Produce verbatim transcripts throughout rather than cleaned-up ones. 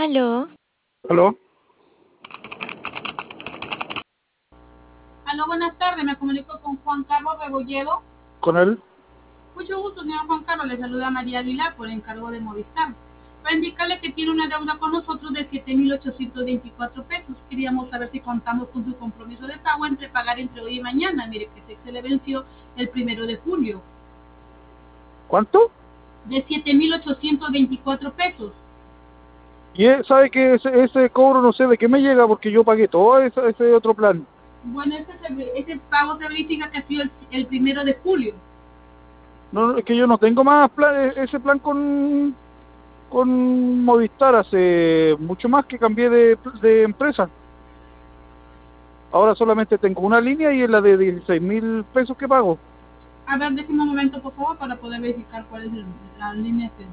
Aló. ¿Aló? Aló, buenas tardes, me comunico con Juan Carlos Rebolledo. ¿Con él? Mucho gusto, señor Juan Carlos, le saluda María Aguilar por encargo de Movistar. Para indicarle que tiene una deuda con nosotros de siete mil ochocientos veinticuatro pesos. Queríamos saber si contamos con su compromiso de pago entre pagar entre hoy y mañana. Mire que se le venció el primero de julio. ¿Cuánto? De siete mil ochocientos veinticuatro pesos. Y él sabe que ese, ese cobro no sé de qué me llega porque yo pagué todo ese, ese otro plan. Bueno, ese, ese pago se verifica que ha sido el, el primero de julio. No, es que yo no tengo más plan, ese plan con, con Movistar hace mucho más que cambié de, de empresa. Ahora solamente tengo una línea y es la de dieciséis mil pesos que pago. A ver, déjeme un momento, por favor, para poder verificar cuál es el, la línea que...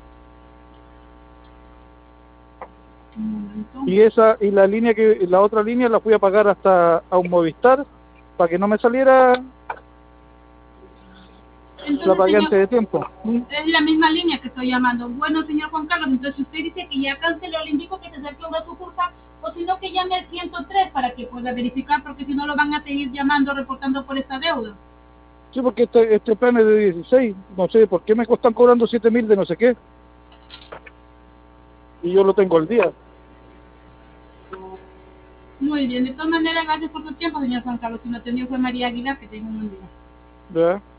Un momento. Y esa y la línea que la otra línea la fui a pagar hasta a un Movistar para que no me saliera. Entonces, La pagué señor, antes de tiempo. es la misma línea que estoy llamando. Bueno, señor Juan Carlos, entonces si usted dice que ya canceló, le indico que se acerque a una sucursal, o si no, que llame al ciento tres para que pueda verificar, porque si no lo van a seguir llamando, reportando por esta deuda. Sí, porque este, este plan es de dieciséis, no sé por qué me están cobrando siete mil de no sé qué. Y yo lo tengo al día. Muy bien, de todas maneras, gracias por su tiempo, señor Juan Carlos. Si no atendió fue María Aguilar, que tenga un buen día. ¿Verdad?